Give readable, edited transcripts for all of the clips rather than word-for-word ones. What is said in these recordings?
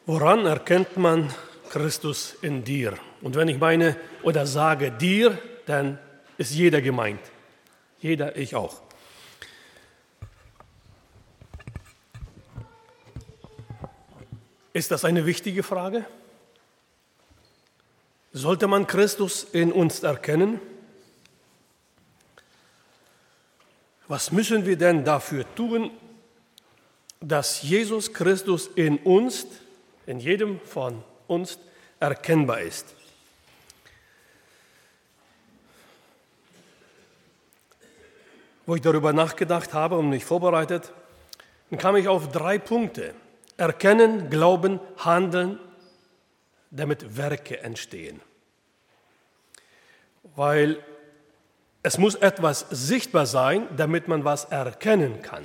Woran erkennt man Christus in dir? Und wenn ich meine oder sage dir, dann ist jeder gemeint. Jeder, ich auch. Ist das eine wichtige Frage? Sollte man Christus in uns erkennen? Was müssen wir denn dafür tun, dass Jesus Christus in uns, in jedem von uns, erkennbar ist? Wo ich darüber nachgedacht habe und mich vorbereitet, dann kam ich auf 3 Punkte. Erkennen, glauben, handeln, damit Werke entstehen. Weil es muss etwas sichtbar sein, damit man was erkennen kann.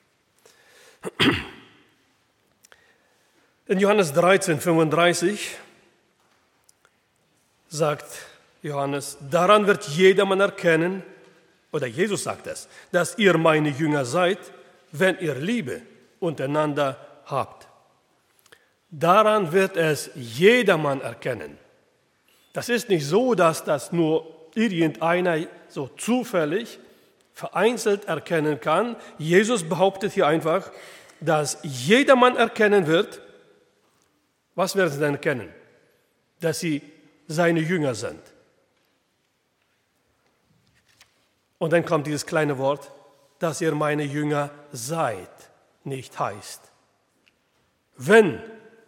In Johannes 13, 35 sagt Johannes, daran wird jedermann erkennen, oder Jesus sagt es, dass ihr meine Jünger seid, wenn ihr Liebe untereinander habt. Daran wird es jedermann erkennen. Das ist nicht so, dass das nur irgendeiner so zufällig, vereinzelt erkennen kann. Jesus behauptet hier einfach, dass jedermann erkennen wird. Was werden sie denn erkennen? Dass sie seine Jünger sind. Und dann kommt dieses kleine Wort, dass ihr meine Jünger seid, nicht heißt. Wenn.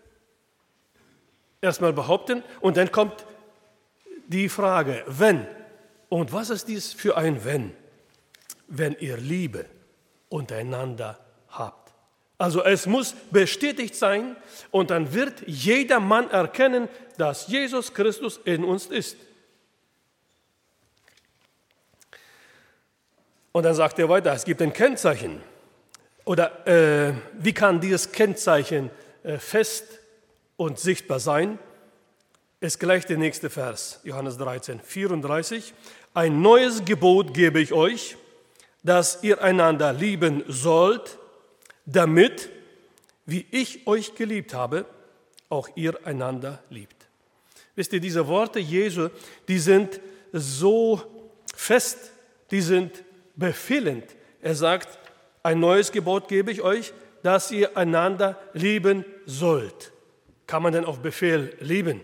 Erstmal behaupten und dann kommt die Frage, wenn. Und was ist dies für ein Wenn? Wenn ihr Liebe untereinander habt. Also es muss bestätigt sein und dann wird jeder Mann erkennen, dass Jesus Christus in uns ist. Und dann sagt er weiter, es gibt ein Kennzeichen. Oder wie kann dieses Kennzeichen fest und sichtbar sein? Ist gleich der nächste Vers, Johannes 13, 34. Ein neues Gebot gebe ich euch, dass ihr einander lieben sollt, damit, wie ich euch geliebt habe, auch ihr einander liebt. Wisst ihr, diese Worte Jesu, die sind so fest, die sind befehlend. Er sagt, ein neues Gebot gebe ich euch, dass ihr einander lieben sollt. Kann man denn auf Befehl lieben?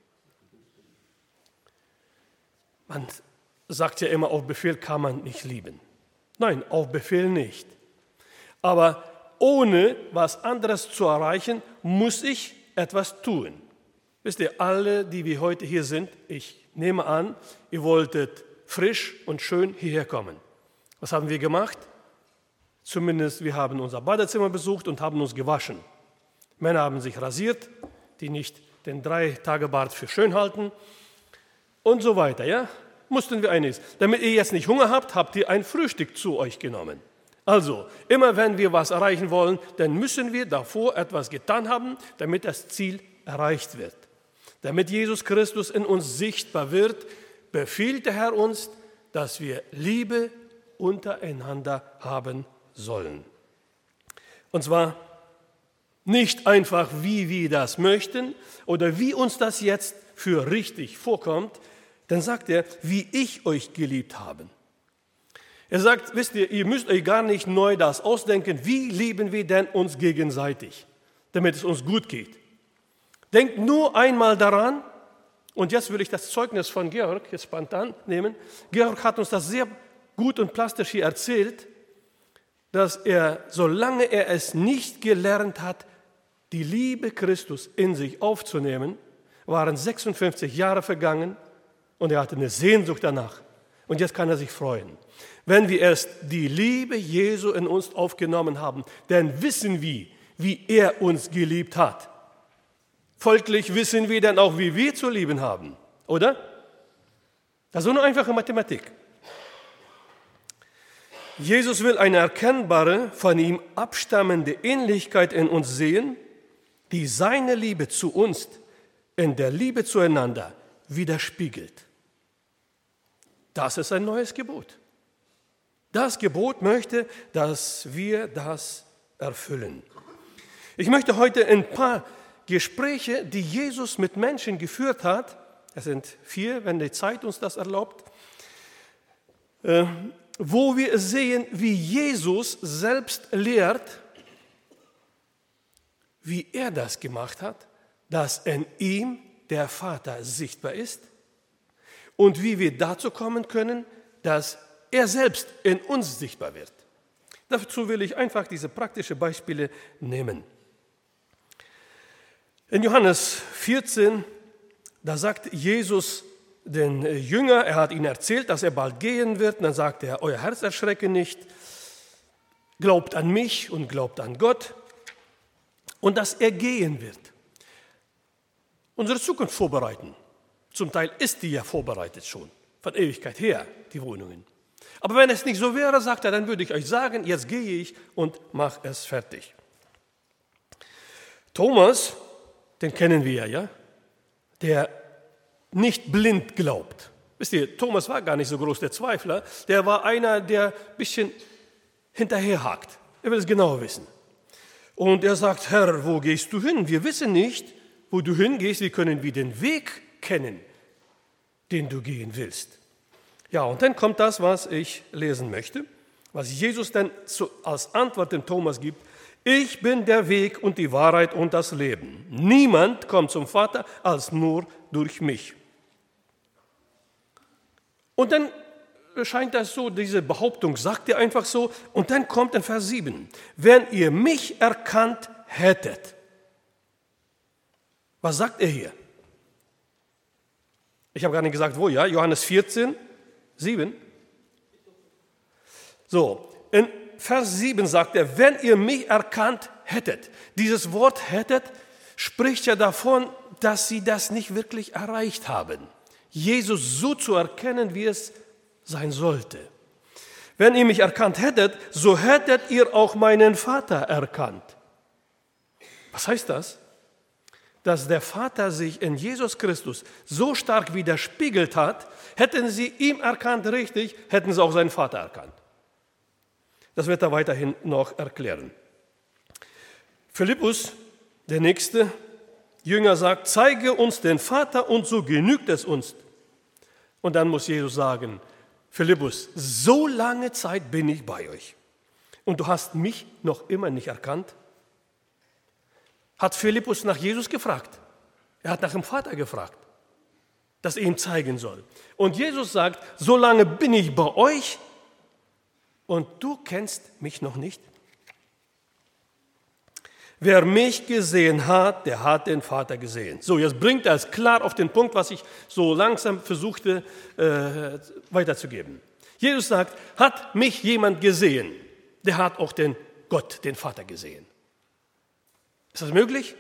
Man sagt ja immer, auf Befehl kann man nicht lieben. Nein, auf Befehl nicht. Aber ohne was anderes zu erreichen, muss ich etwas tun. Wisst ihr, alle, die wir heute hier sind, ich nehme an, ihr wolltet frisch und schön hierher kommen. Was haben wir gemacht? Zumindest wir haben unser Badezimmer besucht und haben uns gewaschen. Männer haben sich rasiert, die nicht den 3-Tage-Bart für schön halten und so weiter. Ja? Mussten wir einiges. Damit ihr jetzt nicht Hunger habt, habt ihr ein Frühstück zu euch genommen. Also, immer wenn wir was erreichen wollen, dann müssen wir davor etwas getan haben, damit das Ziel erreicht wird. Damit Jesus Christus in uns sichtbar wird, befiehlt der Herr uns, dass wir Liebe untereinander haben sollen. Und zwar nicht einfach, wie wir das möchten oder wie uns das jetzt für richtig vorkommt, dann sagt er, wie ich euch geliebt habe. Er sagt, wisst ihr müsst euch gar nicht neu das ausdenken, wie lieben wir denn uns gegenseitig, damit es uns gut geht. Denkt nur einmal daran, und jetzt will ich das Zeugnis von Georg jetzt spontan nehmen. Georg hat uns das sehr gut und plastisch hier erzählt, dass er, solange er es nicht gelernt hat, die Liebe Christus in sich aufzunehmen, waren 56 Jahre vergangen und er hatte eine Sehnsucht danach. Und jetzt kann er sich freuen. Wenn wir erst die Liebe Jesu in uns aufgenommen haben, dann wissen wir, wie er uns geliebt hat. Folglich wissen wir dann auch, wie wir zu lieben haben, oder? Das ist so eine einfache Mathematik. Jesus will eine erkennbare, von ihm abstammende Ähnlichkeit in uns sehen, die seine Liebe zu uns in der Liebe zueinander widerspiegelt. Das ist ein neues Gebot. Das Gebot möchte, dass wir das erfüllen. Ich möchte heute ein paar Gespräche, die Jesus mit Menschen geführt hat. Es sind 4, wenn die Zeit uns das erlaubt, wo wir sehen, wie Jesus selbst lehrt, wie er das gemacht hat, dass in ihm der Vater sichtbar ist und wie wir dazu kommen können, dass er selbst in uns sichtbar wird. Dazu will ich einfach diese praktischen Beispiele nehmen. In Johannes 14, da sagt Jesus den Jünger, er hat ihnen erzählt, dass er bald gehen wird, und dann sagt er, euer Herz erschrecke nicht, glaubt an mich und glaubt an Gott und dass er gehen wird. Unsere Zukunft vorbereiten. Zum Teil ist die ja vorbereitet schon, von Ewigkeit her, die Wohnungen. Aber wenn es nicht so wäre, sagt er, dann würde ich euch sagen, jetzt gehe ich und mache es fertig. Thomas, den kennen wir ja, der nicht blind glaubt. Wisst ihr, Thomas war gar nicht so groß der Zweifler, der war einer, der ein bisschen hinterherhakt. Er will es genau wissen. Und er sagt, Herr, wo gehst du hin? Wir wissen nicht, wo du hingehst, wie können wir den Weg kennen, den du gehen willst. Ja, und dann kommt das, was ich lesen möchte, was Jesus dann als Antwort dem Thomas gibt. Ich bin der Weg und die Wahrheit und das Leben. Niemand kommt zum Vater als nur durch mich. Und dann scheint das so, diese Behauptung sagt er einfach so. Und dann kommt in Vers 7, wenn ihr mich erkannt hättet. Was sagt er hier? Ich habe gar nicht gesagt, wo, ja? Johannes 14, 7. So, in Vers 7 sagt er, wenn ihr mich erkannt hättet. Dieses Wort hättet spricht ja davon, dass sie das nicht wirklich erreicht haben. Jesus so zu erkennen, wie es sein sollte. Wenn ihr mich erkannt hättet, so hättet ihr auch meinen Vater erkannt. Was heißt das? Dass der Vater sich in Jesus Christus so stark widerspiegelt hat, hätten sie ihn erkannt richtig, hätten sie auch seinen Vater erkannt. Das wird er weiterhin noch erklären. Philippus, der nächste Jünger, sagt, zeige uns den Vater und so genügt es uns. Und dann muss Jesus sagen, Philippus, so lange Zeit bin ich bei euch und du hast mich noch immer nicht erkannt? Hat Philippus nach Jesus gefragt. Er hat nach dem Vater gefragt, dass er ihm zeigen soll. Und Jesus sagt, so lange bin ich bei euch und du kennst mich noch nicht. Wer mich gesehen hat, der hat den Vater gesehen. So, jetzt bringt er es klar auf den Punkt, was ich so langsam versuchte weiterzugeben. Jesus sagt, hat mich jemand gesehen, der hat auch den Gott, den Vater gesehen. Ist das möglich?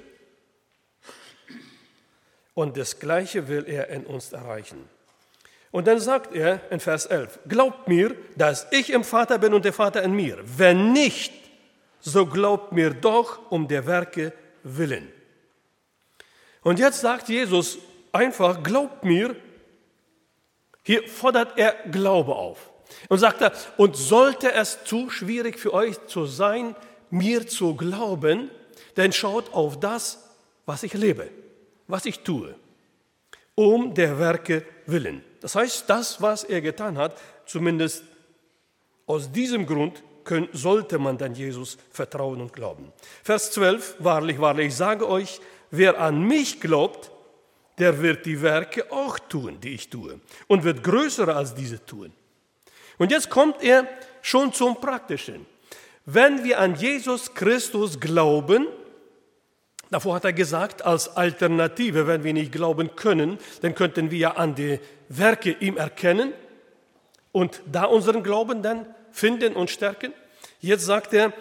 Und das Gleiche will er in uns erreichen. Und dann sagt er in Vers 11, glaubt mir, dass ich im Vater bin und der Vater in mir. Wenn nicht, so glaubt mir doch um der Werke willen. Und jetzt sagt Jesus einfach, glaubt mir. Hier fordert er Glaube auf. Und sagt er, und sollte es zu schwierig für euch zu sein, mir zu glauben, dann schaut auf das, was ich lebe, was ich tue, um der Werke willen. Das heißt, das, was er getan hat, zumindest aus diesem Grund, sollte man dann Jesus vertrauen und glauben. Vers 12, wahrlich, wahrlich, ich sage euch, wer an mich glaubt, der wird die Werke auch tun, die ich tue, und wird größere als diese tun. Und jetzt kommt er schon zum Praktischen. Wenn wir an Jesus Christus glauben, davor hat er gesagt, als Alternative, wenn wir nicht glauben können, dann könnten wir ja an die Werke ihm erkennen und da unseren Glauben dann finden und stärken. Jetzt sagt er,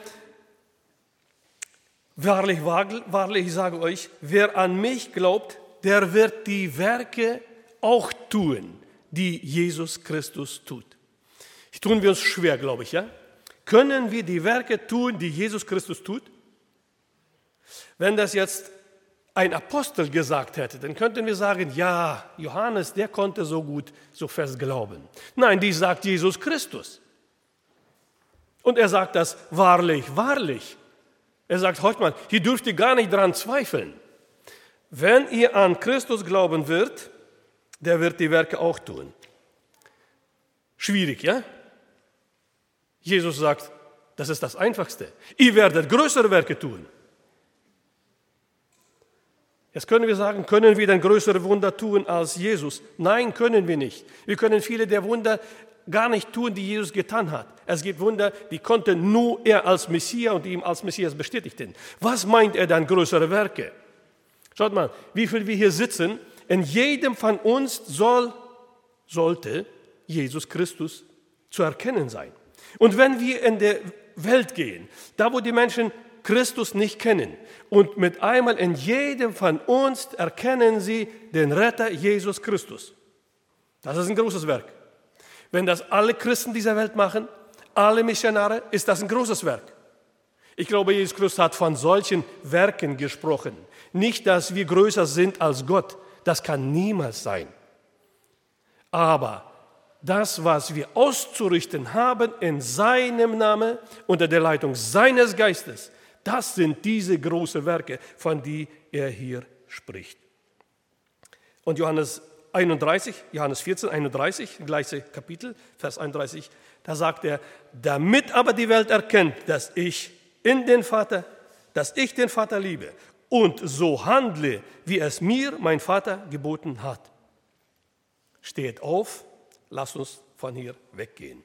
wahrlich, wahrlich, ich sage euch, wer an mich glaubt, der wird die Werke auch tun, die Jesus Christus tut. Tun wir uns schwer, glaube ich, ja? Können wir die Werke tun, die Jesus Christus tut? Wenn das jetzt ein Apostel gesagt hätte, dann könnten wir sagen, ja, Johannes, der konnte so gut, so fest glauben. Nein, die sagt Jesus Christus. Und er sagt das wahrlich, wahrlich. Er sagt, heute mal, hier dürft ihr gar nicht dran zweifeln. wenn ihr an Christus glauben wird, der wird die Werke auch tun. Schwierig, ja? Jesus sagt, das ist das Einfachste. Ihr werdet größere Werke tun. Jetzt können wir sagen, können wir denn größere Wunder tun als Jesus? Nein, können wir nicht. Wir können viele der Wunder gar nicht tun, die Jesus getan hat. Es gibt Wunder, die konnte nur er als Messias und die ihm als Messias bestätigten. Was meint er dann größere Werke? Schaut mal, wie viel wir hier sitzen. In jedem von uns sollte Jesus Christus zu erkennen sein. Und wenn wir in der Welt gehen, da wo die Menschen Christus nicht kennen, und mit einmal in jedem von uns erkennen sie den Retter Jesus Christus. Das ist ein großes Werk. Wenn das alle Christen dieser Welt machen, alle Missionare, ist das ein großes Werk. Ich glaube, Jesus Christus hat von solchen Werken gesprochen. Nicht, dass wir größer sind als Gott. Das kann niemals sein. Aber das, was wir auszurichten haben in seinem Namen, unter der Leitung seines Geistes, das sind diese großen Werke, von denen er hier spricht. Und Johannes 14, 31, gleiche Kapitel, Vers 31, da sagt er, damit aber die Welt erkennt, dass ich den Vater liebe und so handle, wie es mir mein Vater geboten hat. Steht auf, lasst uns von hier weggehen.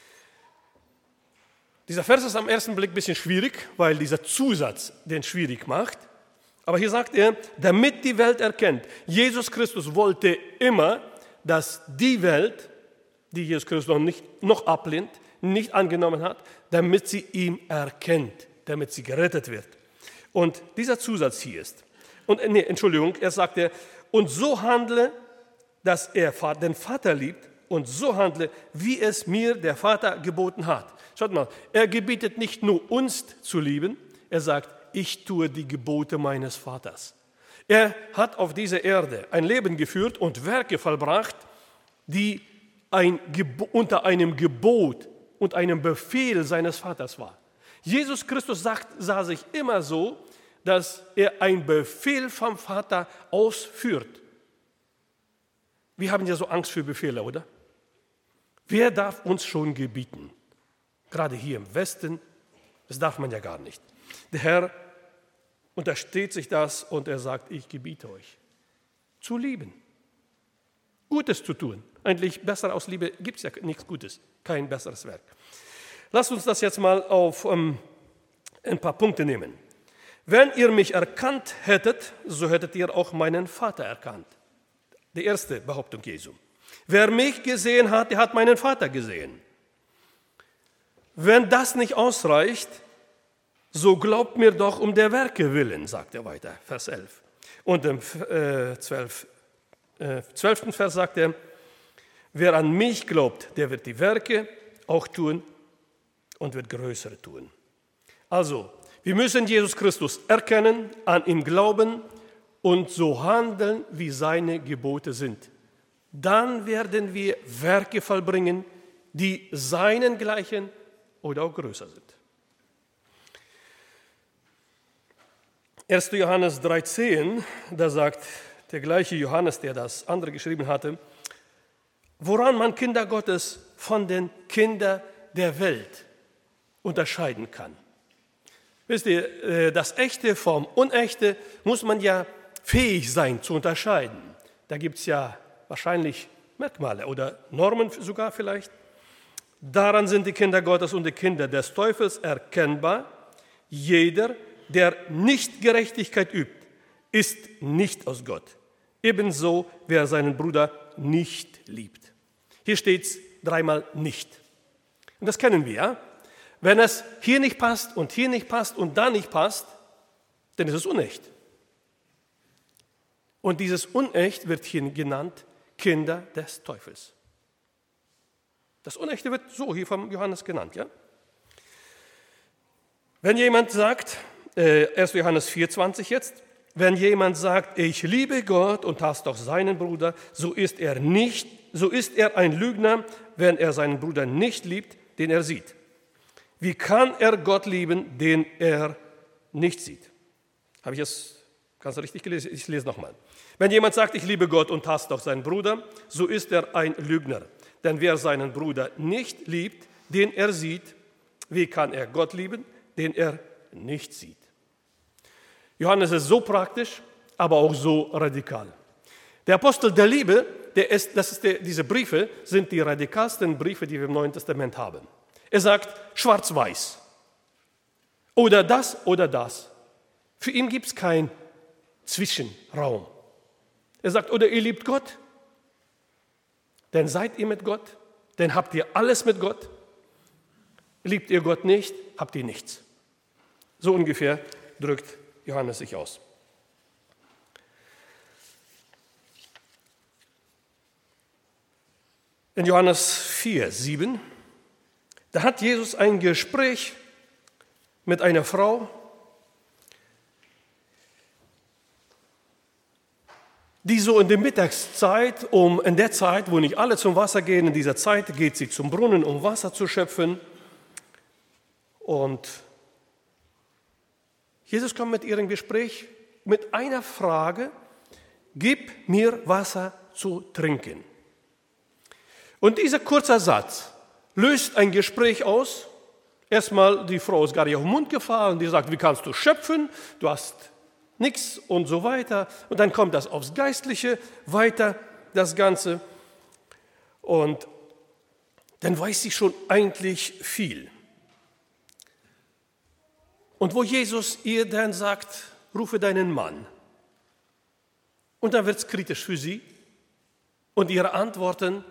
Dieser Vers ist am ersten Blick ein bisschen schwierig, weil dieser Zusatz den schwierig macht. Aber hier sagt er, damit die Welt erkennt. Jesus Christus wollte immer, dass die Welt, die Jesus Christus noch ablehnt, nicht angenommen hat, damit sie ihn erkennt, damit sie gerettet wird. Und dieser Zusatz hier ist, er sagte, und so handle, dass er den Vater liebt und so handle, wie es mir der Vater geboten hat. Schaut mal, er gebietet nicht nur uns zu lieben, er sagt, ich tue die Gebote meines Vaters. Er hat auf dieser Erde ein Leben geführt und Werke vollbracht, die unter einem Gebot und einem Befehl seines Vaters war. Jesus Christus sah sich immer so, dass er einen Befehl vom Vater ausführt. Wir haben ja so Angst für Befehle, oder? Wer darf uns schon gebieten? Gerade hier im Westen, das darf man ja gar nicht. Der Herr untersteht sich das und er sagt, ich gebiete euch, zu lieben, Gutes zu tun. Eigentlich besser aus Liebe gibt es ja nichts Gutes, kein besseres Werk. Lasst uns das jetzt mal auf ein paar Punkte nehmen. Wenn ihr mich erkannt hättet, so hättet ihr auch meinen Vater erkannt. Die erste Behauptung Jesu. Wer mich gesehen hat, der hat meinen Vater gesehen. Wenn das nicht ausreicht, so glaubt mir doch um der Werke willen, sagt er weiter, Vers 11. Und im 12. Vers sagt er, wer an mich glaubt, der wird die Werke auch tun und wird größere tun. Also, wir müssen Jesus Christus erkennen, an ihn glauben und so handeln, wie seine Gebote sind. Dann werden wir Werke vollbringen, die seinen gleichen oder auch größer sind. 1. Johannes 3,10, da sagt der gleiche Johannes, der das andere geschrieben hatte, woran man Kinder Gottes von den Kindern der Welt unterscheiden kann. Wisst ihr, das Echte vom Unechte muss man ja fähig sein zu unterscheiden. Da gibt es ja wahrscheinlich Merkmale oder Normen sogar vielleicht. Daran sind die Kinder Gottes und die Kinder des Teufels erkennbar. Jeder, der nicht Gerechtigkeit übt, ist nicht aus Gott. Ebenso, wer seinen Bruder nicht liebt. Hier steht es dreimal nicht. Und das kennen wir, ja? Wenn es hier nicht passt und hier nicht passt und da nicht passt, dann ist es unecht. Und dieses Unecht wird hier genannt Kinder des Teufels. Das Unechte wird so hier vom Johannes genannt, ja? Wenn jemand sagt, 1. Johannes 4,20 jetzt, wenn jemand sagt, ich liebe Gott und hasst doch seinen Bruder, so ist er ein Lügner, wenn er seinen Bruder nicht liebt, den er sieht. Wie kann er Gott lieben, den er nicht sieht? Habe ich es Ganz richtig gelesen, ich lese nochmal. Wenn jemand sagt, ich liebe Gott und hasst doch seinen Bruder, so ist er ein Lügner. Denn wer seinen Bruder nicht liebt, den er sieht, wie kann er Gott lieben, den er nicht sieht? Johannes ist so praktisch, aber auch so radikal. Der Apostel der Liebe, diese Briefe sind die radikalsten Briefe, die wir im Neuen Testament haben. Er sagt schwarz-weiß. Oder das oder das. Für ihn gibt es keinen Zwischenraum. Er sagt, oder ihr liebt Gott, dann seid ihr mit Gott, dann habt ihr alles mit Gott. Liebt ihr Gott nicht, habt ihr nichts. So ungefähr drückt Johannes sich aus. In Johannes 4,7, da hat Jesus ein Gespräch mit einer Frau, die so in der Mittagszeit, in der Zeit, wo nicht alle zum Wasser gehen, in dieser Zeit geht sie zum Brunnen, um Wasser zu schöpfen. Und Jesus kommt mit ihrem Gespräch mit einer Frage, gib mir Wasser zu trinken. Und dieser kurze Satz löst ein Gespräch aus. Erstmal, die Frau ist gar nicht auf den Mund gefallen, die sagt, wie kannst du schöpfen, du hast nichts und so weiter. Und dann kommt das aufs Geistliche, weiter das Ganze. Und dann weiß sie schon eigentlich viel. Und wo Jesus ihr dann sagt, rufe deinen Mann. Und dann wird es kritisch für sie. Und ihre Antworten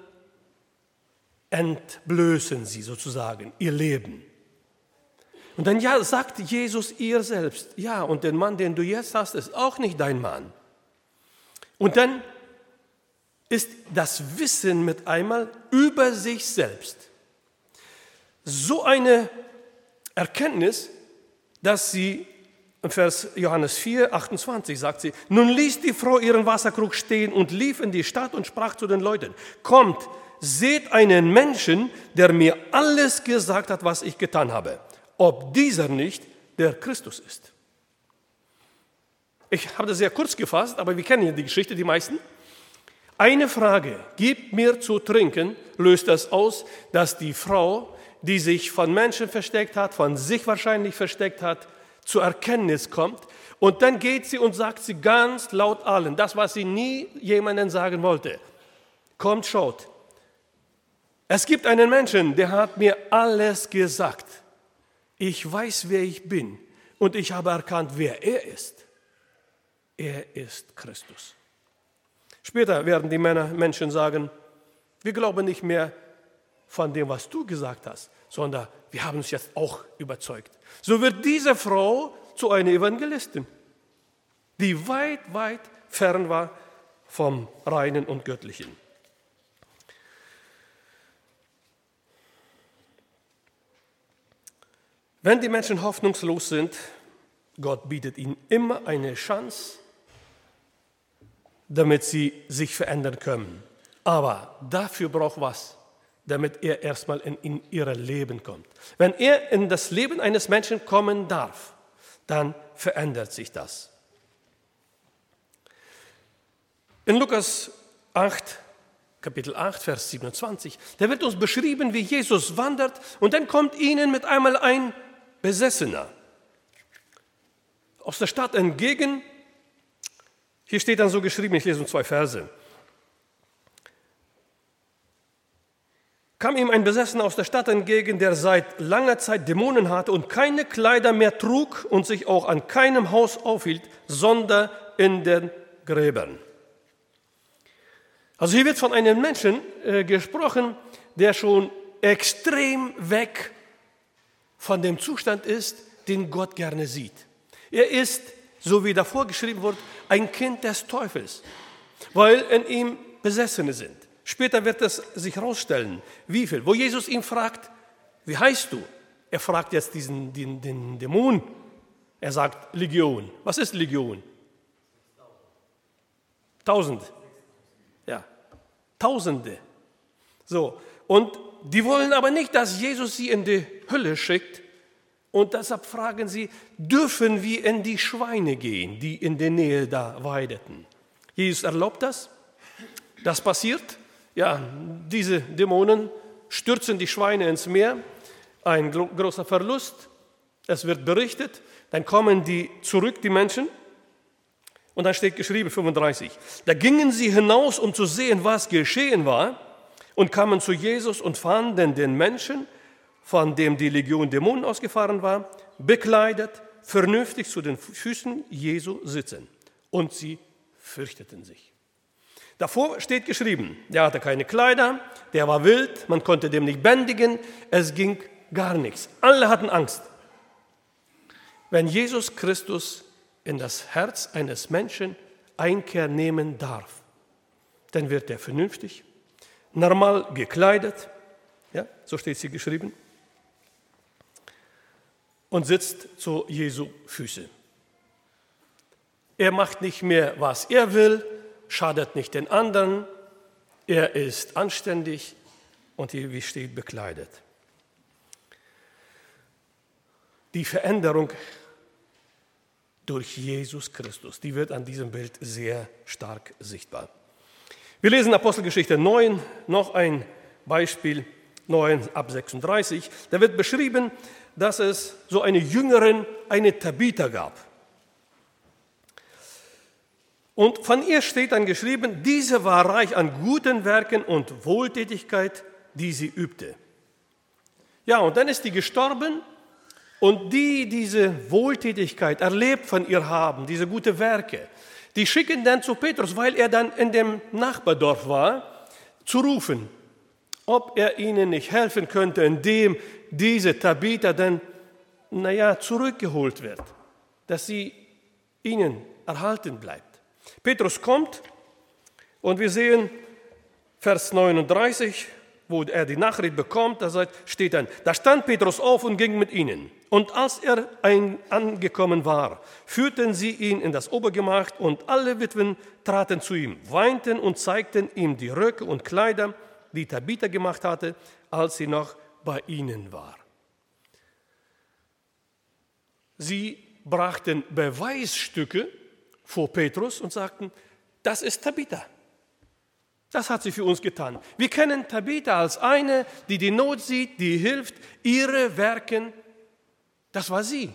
entblößen sie sozusagen, ihr Leben. Und dann sagt Jesus ihr selbst, ja, und der Mann, den du jetzt hast, ist auch nicht dein Mann. Und dann ist das Wissen mit einmal über sich selbst so eine Erkenntnis, dass sie, im Vers Johannes 4, 28 sagt sie, nun ließ die Frau ihren Wasserkrug stehen und lief in die Stadt und sprach zu den Leuten, kommt, seht einen Menschen, der mir alles gesagt hat, was ich getan habe, ob dieser nicht der Christus ist. Ich habe das sehr kurz gefasst, aber wir kennen ja die Geschichte, die meisten. Eine Frage, gib mir zu trinken, löst das aus, dass die Frau, die sich von Menschen versteckt hat, von sich wahrscheinlich versteckt hat, zur Erkenntnis kommt. Und dann geht sie und sagt sie ganz laut allen, das, was sie nie jemandem sagen wollte. Kommt, schaut. Es gibt einen Menschen, der hat mir alles gesagt. Ich weiß, wer ich bin und ich habe erkannt, wer er ist. Er ist Christus. Später werden die Menschen sagen, wir glauben nicht mehr von dem, was du gesagt hast, sondern wir haben uns jetzt auch überzeugt. So wird diese Frau zu einer Evangelistin, die weit, weit fern war vom Reinen und Göttlichen. Wenn die Menschen hoffnungslos sind, Gott bietet ihnen immer eine Chance, damit sie sich verändern können. Aber dafür braucht was, damit er erstmal in ihr Leben kommt. Wenn er in das Leben eines Menschen kommen darf, dann verändert sich das. In Lukas 8, Kapitel 8, Vers 27, da wird uns beschrieben, wie Jesus wandert und dann kommt ihnen mit einmal ein Besessener aus der Stadt entgegen. Hier steht dann so geschrieben, ich lese uns 2 Verse. Kam ihm ein Besessener aus der Stadt entgegen, der seit langer Zeit Dämonen hatte und keine Kleider mehr trug und sich auch an keinem Haus aufhielt, sondern in den Gräbern. Also hier wird von einem Menschen gesprochen, der schon extrem weg von dem Zustand ist, den Gott gerne sieht. Er ist, so wie davor geschrieben wurde, ein Kind des Teufels, weil in ihm Besessene sind. Später wird es sich herausstellen, wie viel. Wo Jesus ihn fragt, wie heißt du? Er fragt jetzt den Dämon. Er sagt Legion. Was ist Legion? 1000. Ja, Tausende. So, und die wollen aber nicht, dass Jesus sie in die Hölle schickt, Und deshalb fragen sie, dürfen wir in die Schweine gehen, die in der Nähe da weideten? Jesus erlaubt das. Das passiert. Ja, diese Dämonen stürzen die Schweine ins Meer. Ein großer Verlust. Es wird berichtet. Dann kommen die zurück, die Menschen. Und dann steht geschrieben, 35. Da gingen sie hinaus, um zu sehen, was geschehen war, und kamen zu Jesus und fanden den Menschen, von dem die Legion Dämonen ausgefahren war, bekleidet, vernünftig zu den Füßen Jesu sitzen. Und sie fürchteten sich. Davor steht geschrieben, der hatte keine Kleider, der war wild, man konnte dem nicht bändigen, es ging gar nichts. Alle hatten Angst. Wenn Jesus Christus in das Herz eines Menschen Einkehr nehmen darf, dann wird er vernünftig, normal gekleidet, ja, so steht es hier geschrieben, und sitzt zu Jesu Füße. Er macht nicht mehr, was er will, schadet nicht den anderen, er ist anständig und hier, wie steht, bekleidet. Die Veränderung durch Jesus Christus, die wird an diesem Bild sehr stark sichtbar. Wir lesen Apostelgeschichte 9, noch ein Beispiel, 9 ab 36. Da wird beschrieben, dass es so eine Jüngerin, eine Tabitha gab. Und von ihr steht dann geschrieben, diese war reich an guten Werken und Wohltätigkeit, die sie übte. Ja, und dann ist die gestorben und die diese Wohltätigkeit erlebt von ihr haben, diese guten Werke, die schicken dann zu Petrus, weil er dann in dem Nachbardorf war, zu rufen, ob er ihnen nicht helfen könnte, indem diese Tabitha dann, zurückgeholt wird, dass sie ihnen erhalten bleibt. Petrus kommt und wir sehen Vers 39, wo er die Nachricht bekommt, da steht dann, da stand Petrus auf und ging mit ihnen. Und als er angekommen war, führten sie ihn in das Obergemach und alle Witwen traten zu ihm, weinten und zeigten ihm die Röcke und Kleider, die Tabitha gemacht hatte, als sie noch bei ihnen war. Sie brachten Beweisstücke vor Petrus und sagten, das ist Tabitha. Das hat sie für uns getan. Wir kennen Tabitha als eine, die die Not sieht, die hilft, ihre Werke, das war sie.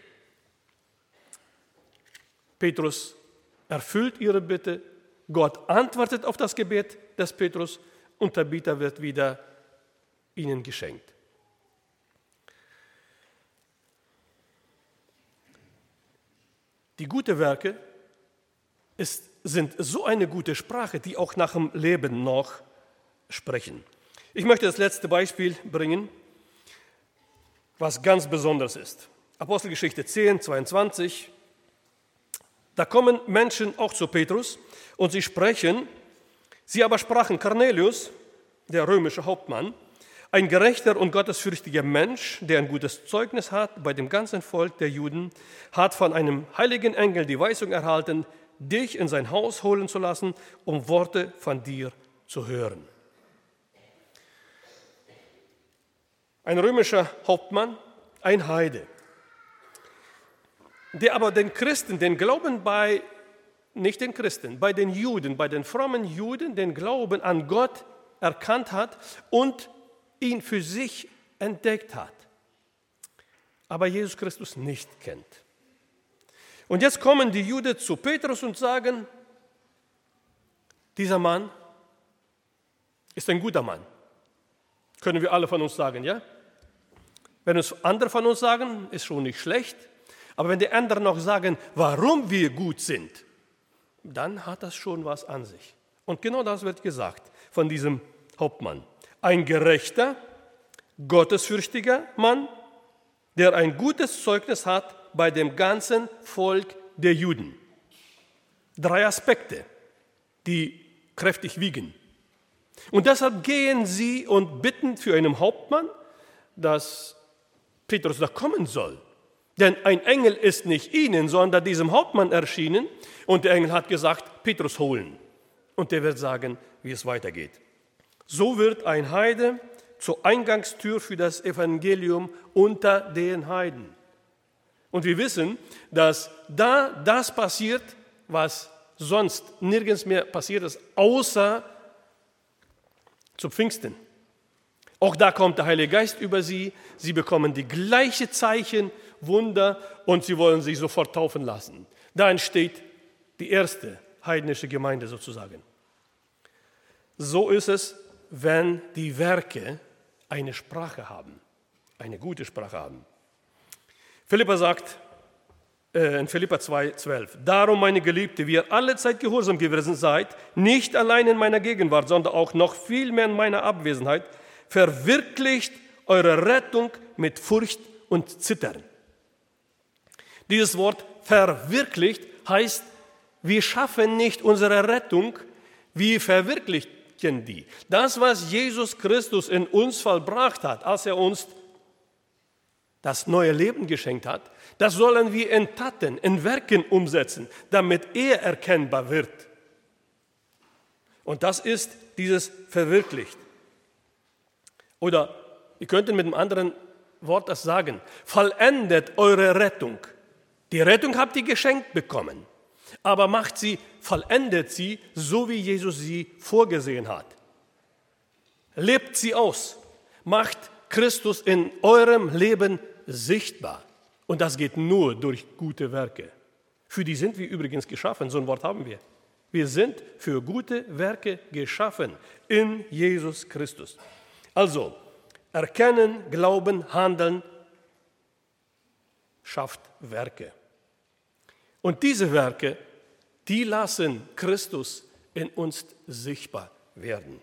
Petrus erfüllt ihre Bitte, Gott antwortet auf das Gebet des Petrus und Tabitha wird wieder ihnen geschenkt. Die guten Werke sind so eine gute Sprache, die auch nach dem Leben noch sprechen. Ich möchte das letzte Beispiel bringen, was ganz besonders ist. Apostelgeschichte 10, 22. Da kommen Menschen auch zu Petrus und sie sprechen. Sie aber sprachen, Cornelius, der römische Hauptmann, ein gerechter und gottesfürchtiger Mensch, der ein gutes Zeugnis hat bei dem ganzen Volk der Juden, hat von einem heiligen Engel die Weisung erhalten, dich in sein Haus holen zu lassen, um Worte von dir zu hören. Ein römischer Hauptmann, ein Heide, der aber den Christen, den Glauben nicht den Christen, bei den Juden, bei den frommen Juden, den Glauben an Gott erkannt hat und ihn für sich entdeckt hat, aber Jesus Christus nicht kennt. Und jetzt kommen die Juden zu Petrus und sagen, dieser Mann ist ein guter Mann. Können wir alle von uns sagen, ja? Wenn es andere von uns sagen, ist schon nicht schlecht. Aber wenn die anderen noch sagen, warum wir gut sind, dann hat das schon was an sich. Und genau das wird gesagt von diesem Hauptmann. Ein gerechter, gottesfürchtiger Mann, der ein gutes Zeugnis hat bei dem ganzen Volk der Juden. 3 Aspekte, die kräftig wiegen. Und deshalb gehen sie und bitten für einen Hauptmann, dass Petrus da kommen soll. Denn ein Engel ist nicht ihnen, sondern diesem Hauptmann erschienen. Und der Engel hat gesagt, Petrus holen. Und der wird sagen, wie es weitergeht. So wird ein Heide zur Eingangstür für das Evangelium unter den Heiden. Und wir wissen, dass da das passiert, was sonst nirgends mehr passiert ist, außer zu Pfingsten. Auch da kommt der Heilige Geist über sie, sie bekommen die gleichen Zeichen, Wunder und sie wollen sich sofort taufen lassen. Da entsteht die erste heidnische Gemeinde sozusagen. So ist es, wenn die Werke eine Sprache haben, eine gute Sprache haben. Philippa sagt in Philippa 2,12: Darum, meine Geliebte, wie ihr alle Zeit gehorsam gewesen seid, nicht allein in meiner Gegenwart, sondern auch noch viel mehr in meiner Abwesenheit, verwirklicht eure Rettung mit Furcht und Zittern. Dieses Wort verwirklicht heißt, wir schaffen nicht unsere Rettung, wir verwirklichen die. Das, was Jesus Christus in uns vollbracht hat, als er uns das neue Leben geschenkt hat, das sollen wir in Taten, in Werken umsetzen, damit er erkennbar wird. Und das ist dieses verwirklicht. Oder ihr könntet mit einem anderen Wort das sagen: Vollendet eure Rettung. Die Rettung habt ihr geschenkt bekommen, aber vollendet sie, so wie Jesus sie vorgesehen hat. Lebt sie aus, macht Christus in eurem Leben sichtbar. Und das geht nur durch gute Werke. Für die sind wir übrigens geschaffen, so ein Wort haben wir. Wir sind für gute Werke geschaffen in Jesus Christus. Also, erkennen, glauben, handeln schafft Werke. Und diese Werke, die lassen Christus in uns sichtbar werden.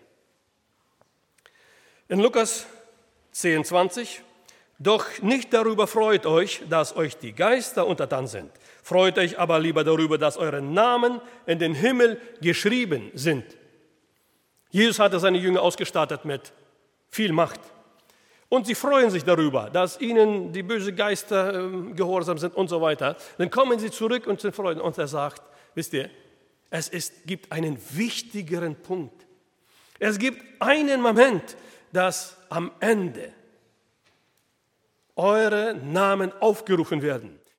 In Lukas 10,20: Doch nicht darüber freut euch, dass euch die Geister untertan sind. Freut euch aber lieber darüber, dass eure Namen in den Himmel geschrieben sind. Jesus hatte seine Jünger ausgestattet mit viel Macht. Und sie freuen sich darüber, dass ihnen die bösen Geister gehorsam sind und so weiter. Dann kommen sie zurück und sind Freuden. Und er sagt, wisst ihr, gibt einen wichtigeren Punkt. Es gibt einen Moment, dass am Ende eure Namen aufgerufen werden.